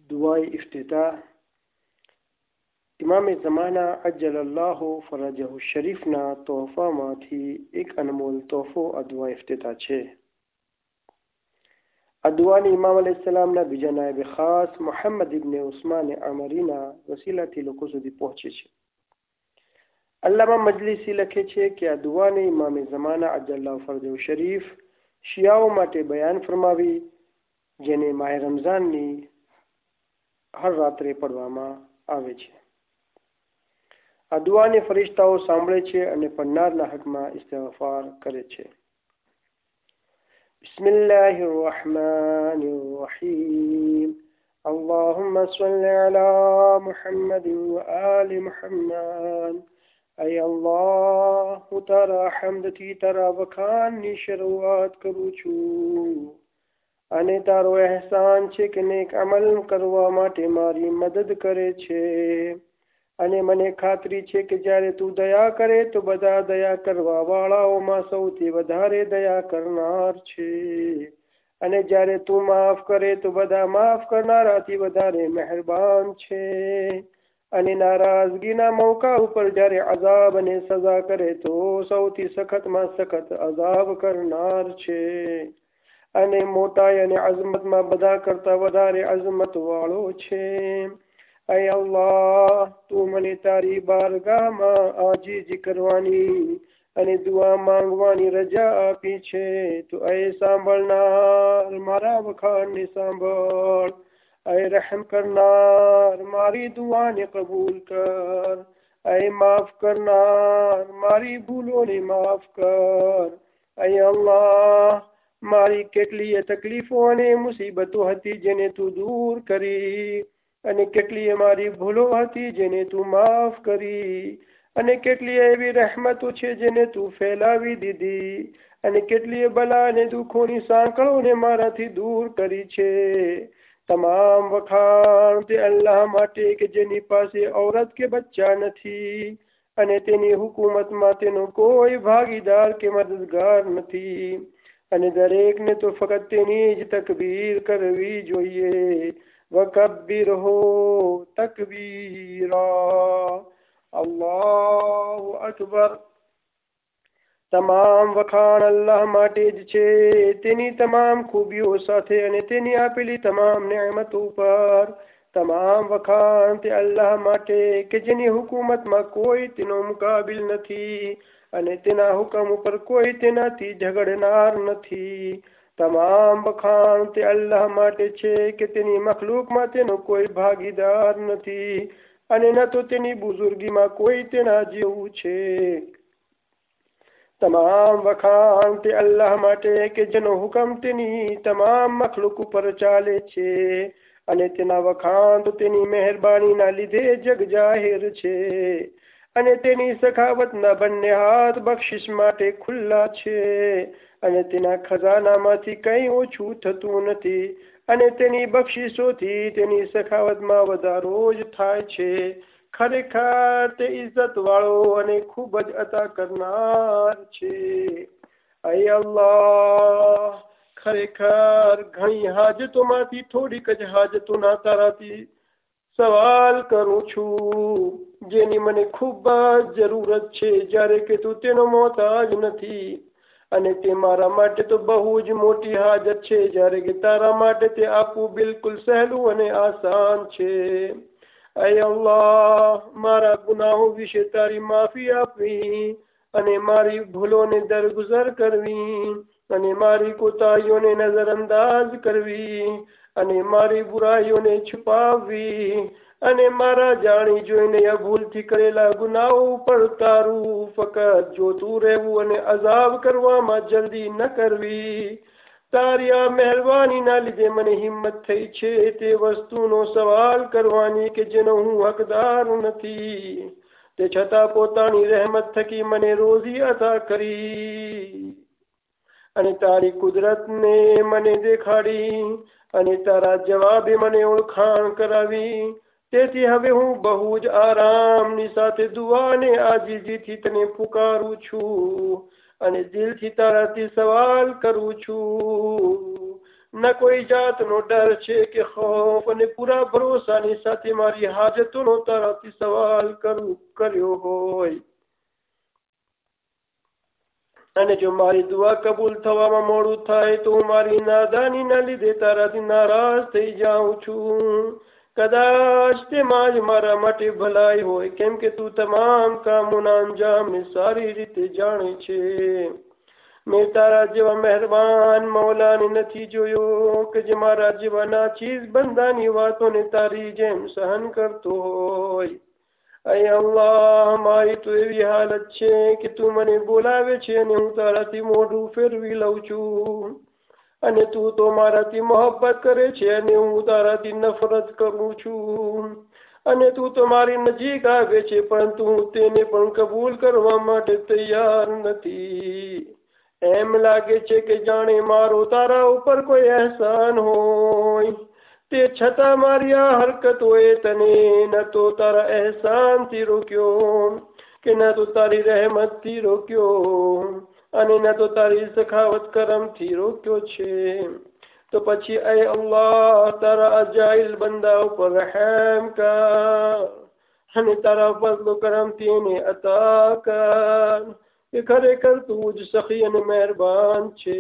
दुआए इफ्तिताह इमाम ज़माना अज्जलल्लाहु फरजहु शरीफना તોહફામાંથી એક અનમોલ તોહફો આ દુઆ ઇફ્તિતાહ છે। આ દુઆની ઇમામ અલૈહિસ્સલામના બીજા નાયબ ખાસ મુહમ્મદ ઇબ્ન ઉસ્માન અમરીના વસીલાથી લોકો સુધી પહોંચે છે। અલ્લામા મજલિસી લખે છે કે આ દુઆને ઇમામ ઝમાના અજ્જલલ્લાહુ ફરજહુ શરીફ શિયાઓ માટે બયાન ફરમાવી, જેને માહ રમઝાનની હર રાત્રે પડવામાં આવે છે। આ દુઆને ફરિશ્તાઓ સાંભળે છે અને પડનારના હકમાં ઇસ્તિગફાર કરે છે। બિસ્મિલ્લાહિર રહમાનિર રહીમ। اللهم صل على محمد وآل محمد। اے اللہ હું તારા હમદથી તારા વખાણની શરૂઆત કરું છું અને તારો અહેસાન છે કે નેક અમલ કરવા માટે મારી મદદ કરે છે અને મને ખાતરી છે કે જ્યારે તું દયા કરે તો બધા દયા કરવા વાળાઓમાં સૌથી વધારે દયા કરનાર છે અને જ્યારે તું માફ કરે તો બધા માફ કરનારાથી વધારે મહેરબાન છે અને નારાજગીના મોકા ઉપર જ્યારે અઝાબ અને સજા કરે તો સૌથી સખતમાં સખત અઝાબ કરનાર છે અને મોટાઈ અને અઝમતમાં બધા કરતા વધારે અઝમત વાળો છે। ऐ अल्लाह तू मने तारी बारगाहમાં આજીજી કરવાની અને દુઆ માંગવાની રજા આપી છે। તો ऐ સાંભળનાર મારા વખાણને સાંભળ, ऐ रहम करनार मारी दुआने कबूल कर, ऐ माफ करनार मारी भूलोने माफ कर। ऐ अल्लाह મારી કેટલીય તકલીફો અને મુસીબતો હતી જેને તું દૂર કરી અને કેટલીય મારી ભૂલો હતી જેને તું માફ કરી અને કેટલીય એવી રહેમતો છે જેને તું ફેલાવી દીધી અને કેટલીય બલા અને દુઃખોની સાંકળોને મારાથી દૂર કરી છે। તમામ વખાણ તે અલ્લાહ માટે કે જેની પાસે ઔરત કે બચ્ચા નથી અને તેની હુકુમતમાં તેનો કોઈ ભાગીદાર કે મદદગાર નથી અને દરેકને તો ફક્ત તેની જ તકબીર કરવી જોઈએ। વકબ્બિરહુ તકબીરા। અલ્લાહુ અકબર। તમામ વખાણ અલ્લાહ માટે જ છે, તેની તમામ ખૂબીઓ સાથે અને તેની આપેલી તમામ નિયમતો પર। તમામ વખાણ તે અલ્લાહ માટે કે જેની હુકુમતમાં કોઈ તેનો મુકાબિલ નથી અને તેના હુકમ ઉપર કોઈ તેનાથી ઝઘડનાર નથી। તમામ વખાણ તે અલ્લાહ માટે છે કે તેની મખલૂકમાં તેનો કોઈ ભાગીદાર નથી અને ન તો તેની બુઝુર્ગીમાં કોઈ તેના જેવું છે। તમામ વખાણ તે અલ્લાહ માટે કે જેનો હુકમ તેની તમામ મખલૂક ઉપર ચાલે છે અને તેના વખાણ તો તેની મહેરબાનીના લીધે જગ જાહેર છે અને તેની સખાવતના બંને હાથ બક્ષિસ માટે ખુલ્લા છે અને તેના ખજાનામાંથી કંઈ ઓછું થતું નથી અને તેની બક્ષિસોથી તેની સખાવતમાં વધારો જ થાય છે। ખરેખર તે ઇજ્જત વાળો અને ખૂબ જ અતા કરનાર છે। ऐ અલ્લાહ ખરેખર ઘણી હાજતોમાંથી થોડીક જ હાજતોના તારાથી સવાલ કરું છું જેની મને ખૂબ જ જરૂરત છે જ્યારે કે તું તેનો મોહતાજ નથી અને તે મારા માટે તો બહુ જ મોટી હાજત છે જ્યારે કે તારા માટે તે આપવું બિલકુલ સહેલું અને આસાન છે। ऐ અલ્લાહ મારા ગુનાહો વિશે તારી માફી આપવી અને મારી ભૂલોને દરગુઝર કરવી અને મારી કોતાહીઓને નજરઅંદાજ કરવી અને મારી બુરાઈઓને છુપાવવી અને મારા જાણી જોઈને યા ભૂલથી કરેલા ગુનાહો ઉપર તારું ફકત જોતું રહેવું અને અઝાબ કરવામાં જલ્દી ન કરવી। તારી આ મહેરબાનીના લીધે મને હિંમત થઈ છે તે વસ્તુનો સવાલ કરવાની કે જેનો હું હકદાર નથી, તે છતાં પોતાની રહેમત થકી મને રોઝી અતા કરી અને તારી કુદરતને મને દેખાડી અને તારા જવાબે મને ઓળખાણ કરાવી। તેથી હવે હું બહુ જ આરામની સાથે દુઆ અને આજીજીથી તને પુકારું છું અને દિલથી તારાથી સવાલ કરું છું। ન કોઈ જાતનો ડર છે કે ખૌફ, અને પૂરા ભરોસાની સાથે મારી હાજતોનો તારાથી સવાલ કર્યો હોય. અને જો મારી દુઆ કબૂલ થવામાં મોડું થાય તો હું મારી નાદાનીના લીધે તારાથી નારાજ થઈ જાઉં છું. કદાચ તેમાં જ મારા માટે ભલાઈ હોય, કેમ કે તું તમામ કામોના અંજામને સારી રીતે જાણે છે. મેં તારા જેવા મહેરબાન મૌલાને નથી જોયો કે જે મારા જેવા નાચીઝ બંદાની વાતોને તારી જેમ સહન કરતો હોય. અય અલ્લાહ, મારી તો એવી હાલત છે કે તું મને બોલાવે છે અને હું તારાથી મોઢું ફેરવી લઉં છું, અને તું તો મારાથી મોહબ્બત કરે છે અને હું તારાથી નફરત કરું છું, અને તું તો મારી નજીક આવે છે પરંતુ હું તેને પણ કબૂલ કરવા માટે તૈયાર નથી. એમ લાગે છે કે જાણે મારો તારા ઉપર કોઈ અહેસાન હોય, તે છતાં મારી આ હરકતોએ તને ન તો તારા અહેસાનથી રોક્યો, કે ન તો તારી રહેમતથી રોક્યો, અને ન તો તારી સખાવત કરમથી રોક્યો છે. તો પછી એ અલ્લાહ, તારા અજાઈલ બંદા ઉપર રહેમ કર અને તારા ફઝલ કરમથી એને અતા કર, કે ખરેખર તું જ સખી અને મહેરબાન છે.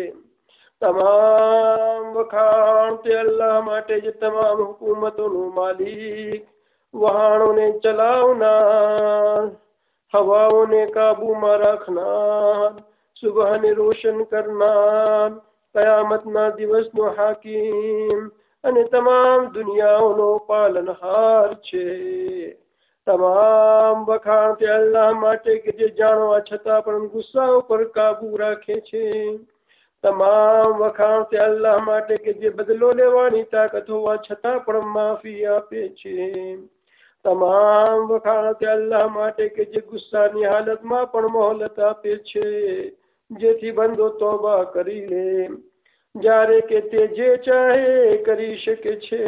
તમામ વખાણ તે અલ્લાહ માટે જે તમામ હુકુમતોનું માલિક, વહાણોને ચલાવનાર, હવાઓને કાબૂમાં રાખનાર, સુબહને રોશન કરનાર, કયામતના દિવસનો હાકીમ, અને તમામ દુનિયાઓનો પાલનહાર છે. તમામ વખાણ તે અલ્લાહ માટે કે જે જાણવા છતાં પણ ગુસ્સા ઉપર કાબુ રાખે છે. તમામ વખાણ તે અલ્લાહ માટે કે જે બદલો લેવાની તાકાત હોવા છતાં પણ માફી આપે છે. તમામ વખાણ તે અલ્લાહ માટે કે જે ગુસ્સાની હાલતમાં પણ મોહલત આપે છે, જેથી બંદો તોબા કરી લે, જ્યારે કે તે જે ચાહે કરી શકે છે.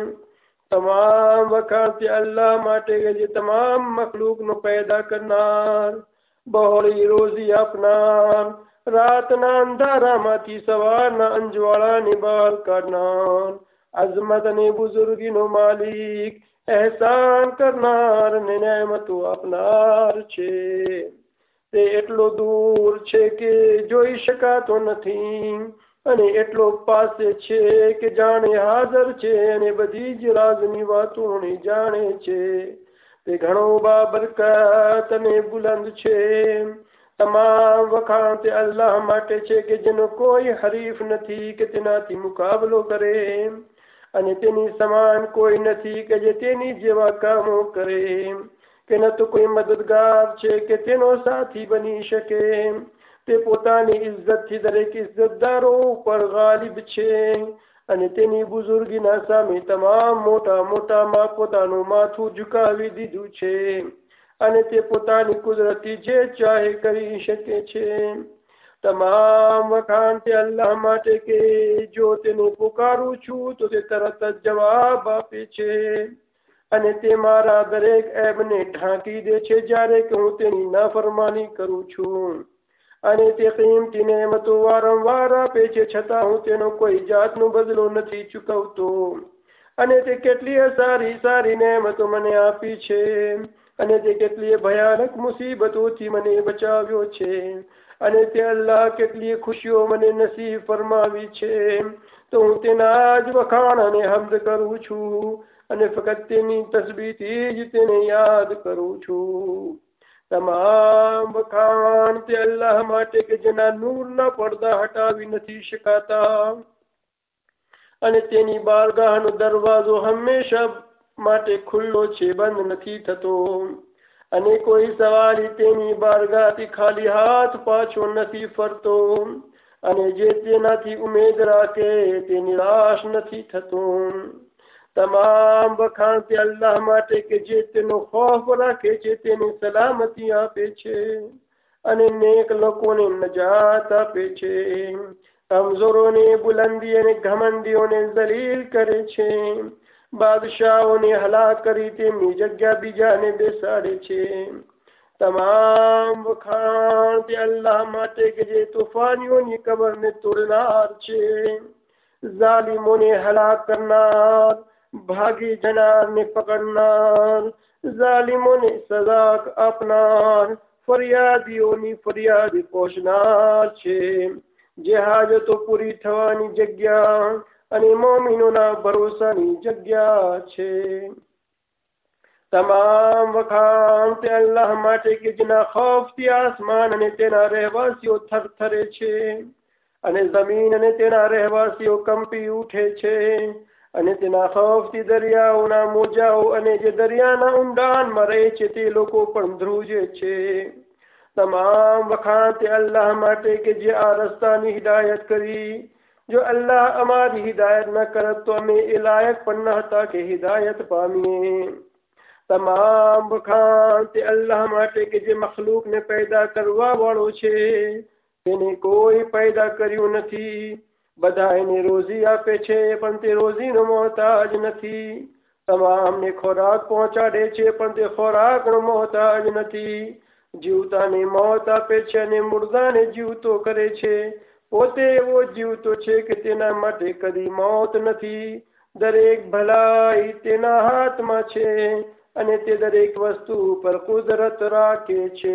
તમામ વખાણ તે અલ્લાહ માટે કે જે તમામ મખલૂકનો પેદા કરનાર, બહોળી રોજી આપનાર, રાતના અંધારામાંથી સવારના અંજવાળાને બહાર કાઢનાર, અઝમત અને બુઝુર્ગીનો માલિક, એહસાન કરનાર અને નેમતો આપનાર છે. તે એટલો દૂર છે કે જોઈ શકાતો નથી, અને એટલો પાસે છે કે જાણે હાજર છે, અને બધી જ રાજની વાતોને જાણે છે. તે ઘણો બાબરકત અને બુલંદ છે. તમામ વખાણ તે અલ્લાહ માટે છે કે જેનો કોઈ હરીફ નથી કે તેનાથી મુકાબલો કરે, અને તેની સમાન કોઈ નથી કે જે તેની જેવા કામો કરે, કે ન તો કોઈ મદદગાર છે કે તેનો સાથી બની શકે. તે પોતાની ઇજ્જતથી દરેક ઇજ્જતદારો ઉપર ગાલિબ છે, અને તેની બુઝુર્ગીના સામે તમામ મોટામાં પોતાનું માથું ઝુકાવી દીધું છે, અને તે પોતાની કુદરતી જે ચાહે કરી શકે છે. તમામ વખાણ તે અલ્લાહ માટે કે જો તેને પુકારું છું તો તે તરત જ જવાબ આપે છે, અને તે મારા દરેક એબને ઢાંકી દે છે જ્યારે કે હું તેની નાફરમાની કરું છું, અને તે કિંમતી નેમતો વારંવાર આપે છે છતાં હું તેનો કોઈ જાતનો બદલો નથી ચૂકવતો. અને તે કેટલીય સારી નેમતો મને આપી છે, અને તે કેટલીય ભયાનક મુસીબતોથી મને બચાવ્યો છે, અને તે અલ્લાહ કેટલીય ખુશીઓ મને નસીબ ફરમાવી છે. તો હું તેના જ વખાણ અને હમ્દ કરું છું, અને ફક્ત તેની તસ્બીહથી જ તેને યાદ કરું છું. તમામ વખાણ તે અલ્લાહ માટે કે જેના નૂરના પડદા હટાવી નથી શકાતા, અને તેની બારગાહનો દરવાજો હંમેશા માટે ખુલ્લો છે, બંધ નથી થતો, અને કોઈ સવારી તેની બારગાહથી ખાલી હાથ પાછો નથી ફરતો, અને જે તેનાથી ઉમેદ રાખે તે નિરાશ નથી થતો. તમામ વખાણ તે અલ્લાહ માટે કે જે તેનો ખૌફ રાખે છે તેને સલામતી આપે છે, અને નેક લોકોને નજાત આપે છે. કમજોરોને બુલંદી અને ઘમંડીઓને જલીલ કરે છે. બાદશાહોને હલાક કરી તેમની જગ્યા બીજાને બેસાડે છે. તમામ વખાણ તે અલ્લાહ માટે કે જે તોફાનીઓની કબરને તોડનાર છે, जालिमों ने हलाक करनार, ભાગી જનારને પકડનાર, જાલિમોને સજા આપનાર, ફરિયાદીઓની ફરિયાદ પહોંચનાર છે. જે હાજતો પૂરી થવાની જગ્યા અને મોમિનોના ભરોસાની જગ્યા છે. તમામ વખાણ તે અલ્લાહ માટે કે જેના ખૌફથી આસમાન અને તેના રહેવાસીઓ થરથરે છે અને જમીન અને તેના રહેવાસીઓ કંપી ઉઠે છે અને તેના ખૌફથી દરિયાઓના મોજાઓ અને જે દરિયાના ઊંડાણમાં રહે છે તે લોકો પણ ધ્રુજે છે. તમામ વખાણ તે અલ્લાહ માટે કે જે આ રસ્તાની હિદાયત કરી. જો અલ્લાહ અમારી હિદાયત ન કરત તો અમે એ લાયક પણ ન હતા કે હિદાયત પામીએ. તમામ વખાણ તે અલ્લાહ માટે કે જે મખલૂકને પેદા કરવા વાળો છે, તેને કોઈ પેદા કર્યું નથી. બધા એને રોજી આપે છે પણ તે રોજીનો મોહતાજ નથી. તમામને ખોરાક પહોંચાડે છે પણ તે ખોરાકનો મોહતાજ નથી. જીવતાને મોત આપે છે અને મુર્દાને જીવતો કરે છે. પોતે એવો જીવતો છે કે તેના માટે કદી મોત નથી. દરેક ભલાઈ તેના હાથમાં છે અને તે દરેક વસ્તુ પર કુદરત રાખે છે.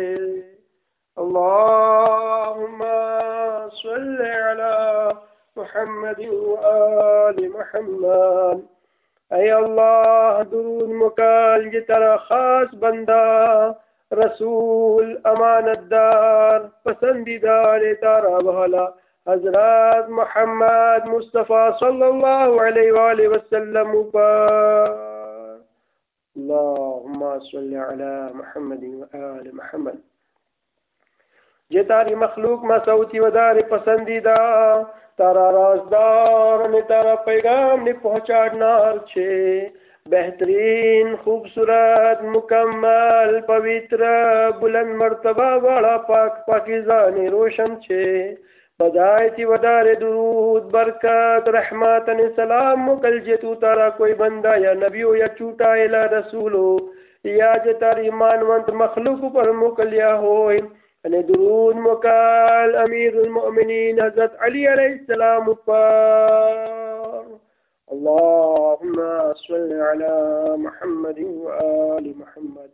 અલ્લાહુમ્મા સલ્લિ અલા મુહમ્મદ વ આલિ મુહમ્મદ. ऐ अल्लाह दुरूद मुकाल ये तेरा खास बंदा रसूल अमानतदार पसंदीदार तारा वाला हजरत मोहम्मद मुस्तफ़ा सल्लल्लाहु अलैहि वसल्लम पर अल्लाहुम्मा सल्लि अला मुहम्मद व आलि मुहम्मद. જે તારી મખલૂકમાં સૌથી વધારે પસંદીદા તારા રાજદાર અને તારા પૈગામને પહોંચાડનાર છે. બહેતરીન, ખૂબસૂરત, મુકમ્મલ, પવિત્ર, બુલંદ મર્તબા વાળા પાક પાકીઝા અને રોશન છે. બધાયથી વધારે દૂધ, બરકત, રહેમત અને સલામ મોકલજે તું તારા કોઈ બંદા યા નબીઓ યા ચૂંટાયેલા રસૂલો યા જે તારી માનવંત મખલૂક ઉપર મોકલ્યા હોય. અને દૂધ મોકલ અમીરુલ મુમિનીન હઝરત અલી અલૈહિસ્સલામ ઉપર. અલ્લાહુમ્મા સલ્લિ અલા મુહમ્મદ વ આલિ મુહમ્મદ.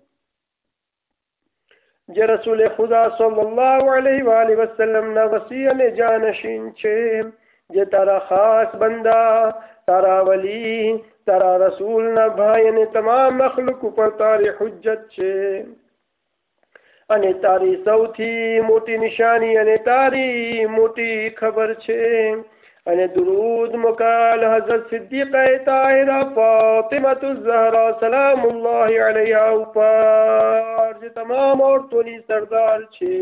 જે રસૂલ ખુદા સલ્લલ્લાહુ અલૈહિ વસલ્લમના વસી અને જાનશીન છે. જે તારા ખાસ બંદા, તારા વલી, તારા રસૂલના ભાઈ અને તમામ મખલુક ઉપર તારી હુજ્જત છે. અને તારી સૌથી મોટી નિશાની અને તારી મોટી ખબર છે. અને દુરૂદ મોકલ હઝરત સિદ્દીકા તાહિરા ફાતિમા ઝહરા સલામુલ્લાહ અલૈહા ઉપર જે તમામ औरतोની સરદાર છે.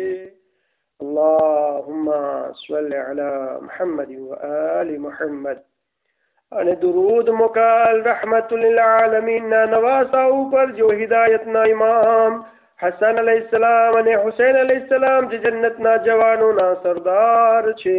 અલ્લાહુમ્મા સલ્લિ અલા મુહમ્મદ વ આલિ મુહમ્મદ. અને દુરૂદ મોકલ રહમતુલ લીલ આલમીનના નવાસા ઉપર જો હિદાયતના ઇમામ હસન અલૈહિસ્સલામ અને હુસૈન અલૈહિસ્સલામ જે જન્નતના જવાનોના સરદાર છે.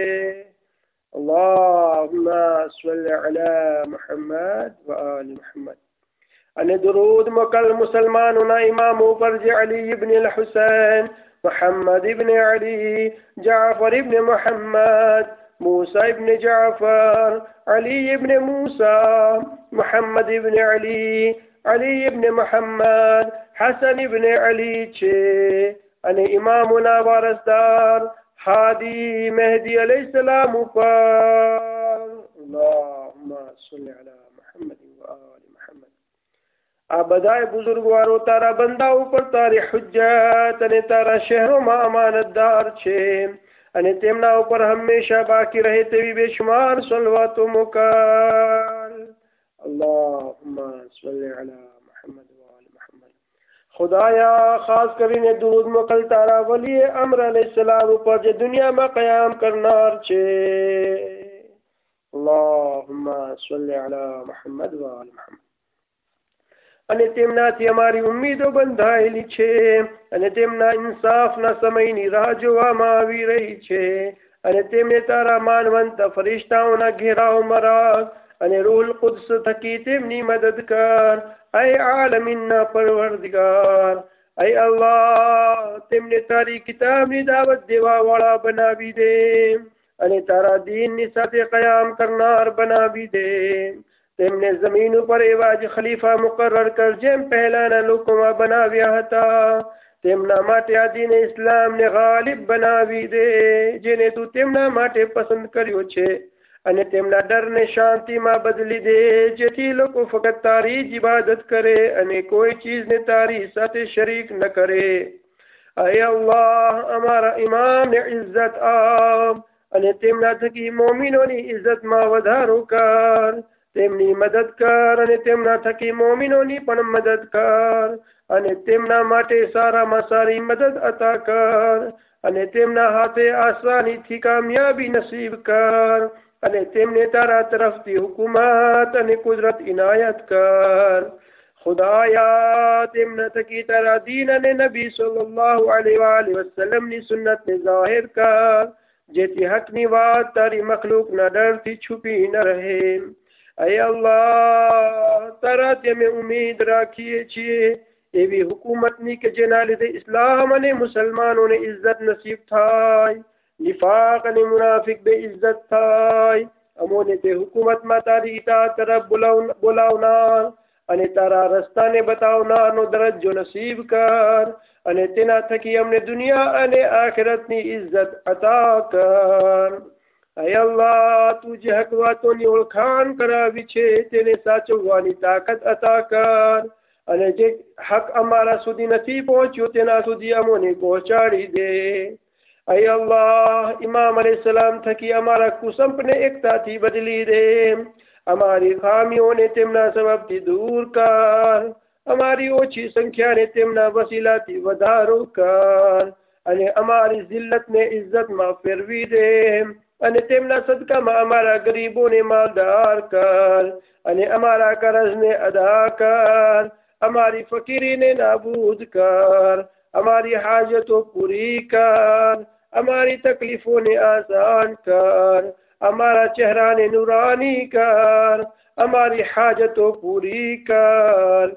અલ્લાહુમ્મા સલ્લિ અલા મુહમ્મદ વ આલિ મુહમ્મદ. અને દુરૂદ મોકલ મુસલમાનોના ઇમામો પર જે અલી ઇબ્ન અલ હુસૈન, મુહમ્મદ ઇબ્ન અલી, જાફર ઇબ્ન મુહમ્મદ, મૂસા ઇબ્ન જાફર, અલી ઇબ્ન મૂસા, મુહમ્મદ ઇબ્ન અલી, અલી ઇબ્ન મુહમ્મદ, હસન ઇબ્ન અલી છે. અને ઇમામોના વારસદાર હાદી મહેદી અલૈહિસ્સલામ ઉપર. અલ્લાહુમ્મા સલ્લિ અલા મુહમ્મદ વ આલિ મુહમ્મદ. આ બધાય બુઝુર્ગવારો તારા બંદા ઉપર તારી હુજ્જત અને તારા શહેરોમાં અમાનતદાર છે. અને તેમના ઉપર હંમેશા બાકી રહે તેવી બેશુમાર સલવાતો મોકલ. અલ્લાહુમ્મા સલ્લિ અલા મુહમ્મદ વ આલિ મુહમ્મદ. ખુદાયા ખાસ કરીને દૂધ મોકલ તારા વલી અમર અલૈહિસ્સલામ ઉપર જે દુનિયામાં કયામ કરનાર છે. અલ્લાહુમ્મા સલ્લિ અલા મુહમ્મદ વ આલિ મુહમ્મદ. અને તેમનાથી અમારી ઉમ્મીદો બંધાયેલી છે અને તેમના ઇન્સાફના સમયની રાહ જોવામાં આવી રહી છે. અને તેમને તારા માનવંત ફરિશ્તાઓના ઘેરાવમાં રાખ અને રૂહુલ કુદ્સ થકી તેમની મદદ કર. ऐ આલમીનના પરવરદિગાર, ऐ અલ્લાહ તેમને તારી કિતાબની દાવત દેવા વાળા બનાવી દે અને તારા દીનની સાથે કયામ કરનાર બનાવી દે. તેમને જમીન ઉપર એવા જ ખલીફા મુકર્રર કર જેમ પહેલાના લોકોમાં બનાવ્યા હતા. તેમના માટે આ દીન ઇસ્લામને ગાલિબ બનાવી દે જેને તું તેમના માટે પસંદ કર્યો છે, અને તેમના ડરને શાંતિમાં બદલી દે જેથી લોકો ફક્ત તારી જ ઇબાદત કરે અને કોઈ ચીજને તારી સાથે શરીક ન કરે. અય અલ્લાહ, અમારા ઇમામને ઇજ્જત આપ અને તેમના થકી મોમિનોની ઇજ્જતમાં વધારો કર. તેમની મદદ કર અને તેમના થકી મોમિનોની પણ મદદ કર, અને તેમના માટે સારામાં સારી મદદ અતા કર, અને તેમના હાથે આસાનીથી કામયાબી નસીબ કર, અને તેમને તારા તરફથી હુકુમત અને કુદરત ઇનાયત કર. ખુદાયા, તેમના થકી તારા દીન અને નબી સલ્લલ્લાહુ અલૈહિ વસલ્લમની સુન્નતને જાહેર કર જેથી હકની વાત તારી મખલૂકના ડરથી છુપી ન રહે. અય અલ્લાહ, તારાથી અમે ઉમ્મીદ રાખીએ છીએ એવી હુકુમતની કે જેના લીધે ઇસ્લામ અને મુસલમાનોને ઇજ્જત નસીબ થાય, નિફાક અને મુનાફિક બે ઇજ્જત થાય. અમોને તે હુકુમતમાં તારી ઇતાઅત તરફ બોલાવનાર અને તારા રસ્તાને બતાવનારનો દરજ્જો નસીબ કર, અને તેના થકી અમને દુનિયા અને આખિરતની ઇજ્જત અતા કર. અય અલ્લાહ, તું જે હક વાતોની ઓળખાણ કરાવી છે તેને સાચવવાની તાકાત અતા કર, અને જે હક અમારા સુધી નથી પહોંચ્યો તેના સુધી અમોને પહોંચાડી દે. અય અલ્લાહ, ઇમામ અલૈહિસ્સલામ થકી અમારા કુસંપને એકતાથી બદલી દે. અમારી ખામીઓને તેમના સબબથી દૂર કર. અમારી ઓછી સંખ્યાને તેમના વસીલાથી વધારો કર, અને અમારી જિલ્લતને ઇજ્જતમાં ફેરવી દે, અને તેમના સદકામાં અમારા ગરીબોને માલદાર કર, અને અમારા કરજને અદા કર. અમારી ફકીરીને નાબૂદ કર. અમારી હાજતો પૂરી કર. અમારી તકલીફોને આસાન કર. અમારા ચહેરાને નુરાની કર. અમારી હાજતો પૂરી કર.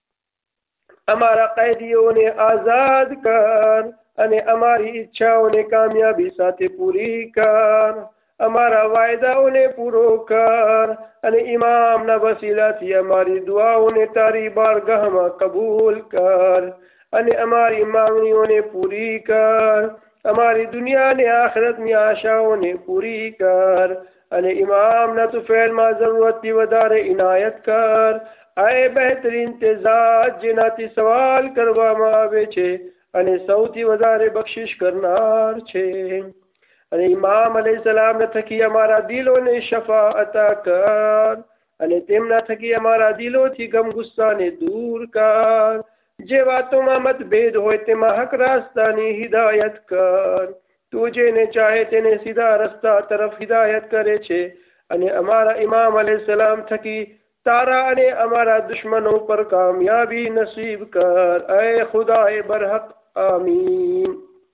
અમારા કૈદીઓને આઝાદ કર, અને અમારી ઈચ્છાઓને કામયાબી સાથે પૂરી કર. અમારા વાયદાઓને પૂરો કર, અને ઇમામના વસીલાથી અમારી દુઆઓને તારી બારગાહમાં કબૂલ કર, અને અમારી માંગણીઓને પૂરી કર. અમારી દુનિયા અને આખિરતની આશાઓને પૂરી કર, અને ઇમામના તુફેલમાં જરૂરતથી વધારે ઇનાયત કર. આએ બહેતરીન તે ઝાત જેનાથી સવાલ કરવામાં આવે છે અને સૌથી વધારે બક્ષિશ કરનાર છે. અને ઇમામ અલૈહિસ્સલામ થકી અમારા દિલોને શફા અતા કર, અને તેમના થકી અમારા દિલોથી ગમ ગુસ્સાને દૂર કર. જે વાતોમાં મતભેદ હોય તેમાં હક રાસ્તાની હિદાયત કર. તું જેને ચાહે તેને સીધા રસ્તા તરફ હિદાયત કરે છે, અને અમારા ઇમામ અલૈહિસ્સલામ થકી તારા અને અમારા દુશ્મનો પર કામયાબી નસીબ કર. અય ખુદાએ બરહક, આમીન.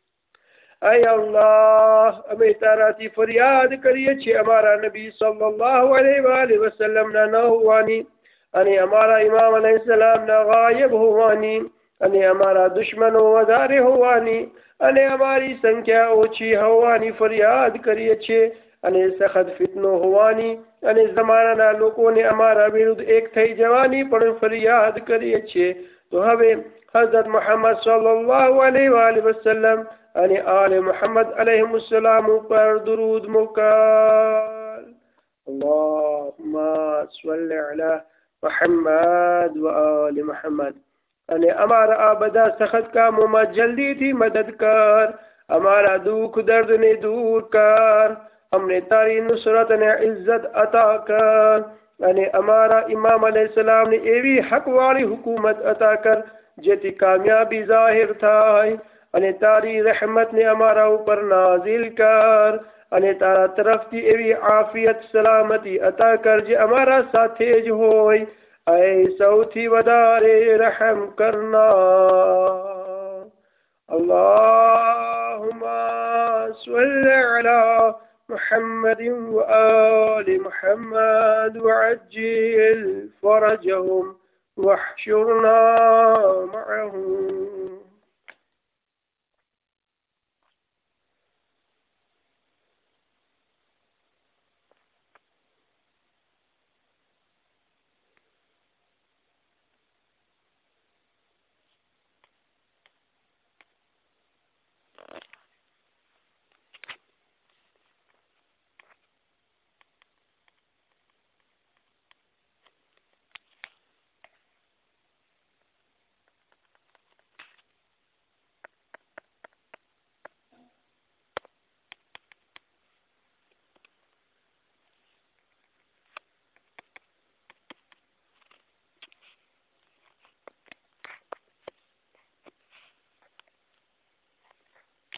અય અલ્લાહ, અમે તારાથી ફરિયાદ કરીએ છીએ અમારા નબી સલ્લલ્લાહુ અલૈહિ વસલ્લમના ન હોવાની, અને અમારા ઇમામ અલૈહિસ્સલામના ગાયબ હોવાની, અને અમારા દુશ્મનો વધારે હોવાની, અને અમારી સંખ્યા ઓછી હોવાની ફરિયાદ કરીએ છીએ, અને સખત ફિતનો હોવાની, અને જમાનાના લોકોને અમારા વિરુદ્ધ એક થઈ જવાની પણ ફરિયાદ કરીએ છીએ. તો હવે હઝરત મુહમ્મદ સલ્લલ્લાહુ અલૈહિ વસલ્લમ અને આલે મુહમ્મદ અલૈહિસ્સલામ ઉપર દરૂદ મોકલ. અલ્લાહુમ્મા સલ્લી અલા મુહમ્મદ વ આલે મુહમ્મદ. અને અમારા આ બધા સખત કામોમાં જલ્દીથી મદદ કર. અમારા દુઃખ દર્દને દૂર કર. અમને તારી નુસરત અને ઇજ્જત અતા કર, અને અમારા ઇમામ અલૈહિસ્સલામને એવી હકવાળી હુકુમત અતા કર જેથી કામયાબી જાહેર થાય, અને તારી રહેમતને અમારા ઉપર નાઝિલ કર, અને તારા તરફથી એવી આફિયત સલામતી અતા કર જે અમારા સાથે જ હોય. ऐ सौथी वदारे रहम करना. अल्लाहुम्मा सल्लि अला मुहम्मदिन व आलि मुहम्मद वअज्जिल फरजहुम वहशुरना मअहुम